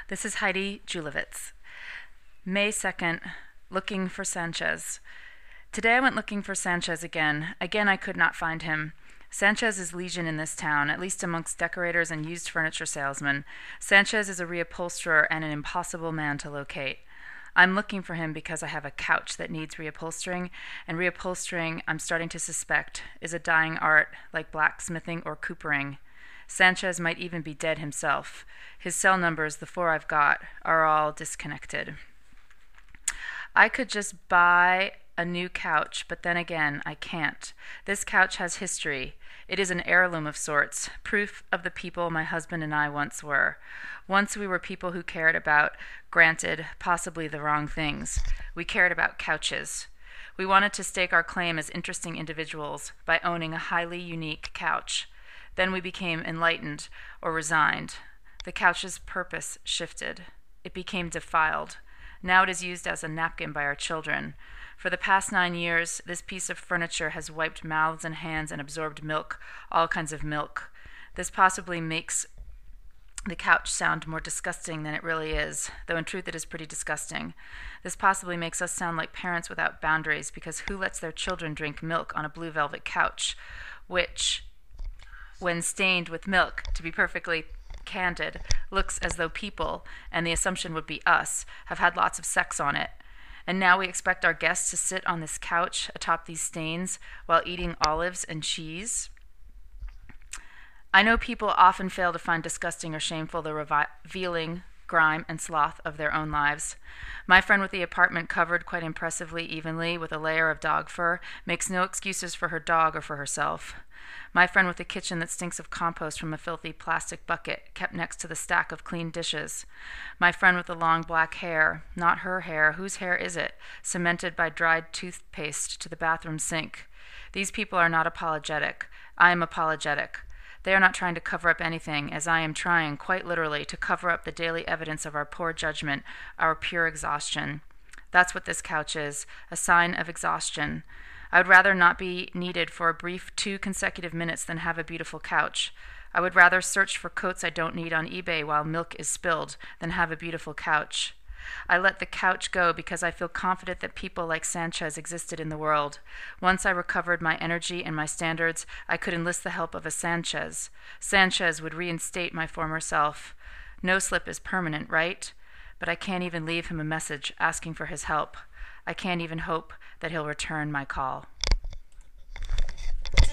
This is Heidi Julavitz. May 2nd, looking for Sanchez. Today I went looking for Sanchez again. Again, I could not find him. Sanchez is legion in this town, at least amongst decorators and used furniture salesmen. Sanchez is a reupholsterer and an impossible man to locate. I'm looking for him because I have a couch that needs reupholstering, and reupholstering, I'm starting to suspect, is a dying art like blacksmithing or coopering. Sanchez might even be dead himself. His cell numbers, the four I've got, are all disconnected. I could just buy a new couch, but then again, I can't. This couch has history. It is an heirloom of sorts, proof of the people my husband and I once were. Once we were people who cared about, granted, possibly the wrong things. We cared about couches. We wanted to stake our claim as interesting individuals by owning a highly unique couch. Then we became enlightened or resigned. The couch's purpose shifted. It became defiled. Now it is used as a napkin by our children. For the past 9 years, this piece of furniture has wiped mouths and hands and absorbed milk, all kinds of milk. This possibly makes the couch sound more disgusting than it really is, though in truth it is pretty disgusting. This possibly makes us sound like parents without boundaries, because who lets their children drink milk on a blue velvet couch, which, when stained with milk, to be perfectly candid, looks as though people, and the assumption would be us, have had lots of sex on it. And now we expect our guests to sit on this couch atop these stains while eating olives and cheese. I know people often fail to find disgusting or shameful the revealing grime and sloth of their own lives. My friend with the apartment covered quite impressively evenly with a layer of dog fur makes no excuses for her dog or for herself. My friend with the kitchen that stinks of compost from a filthy plastic bucket kept next to the stack of clean dishes. My friend with the long black hair, not her hair, whose hair is it, cemented by dried toothpaste to the bathroom sink. These people are not apologetic. I am apologetic. They are not trying to cover up anything, as I am trying, quite literally, to cover up the daily evidence of our poor judgment, our pure exhaustion. That's what this couch is, a sign of exhaustion. I would rather not be needed for a brief 2 consecutive minutes than have a beautiful couch. I would rather search for coats I don't need on eBay while milk is spilled than have a beautiful couch. I let the couch go because I feel confident that people like Sanchez existed in the world. Once I recovered my energy and my standards, I could enlist the help of a Sanchez. Sanchez would reinstate my former self. No slip is permanent, right? But I can't even leave him a message asking for his help. I can't even hope that he'll return my call.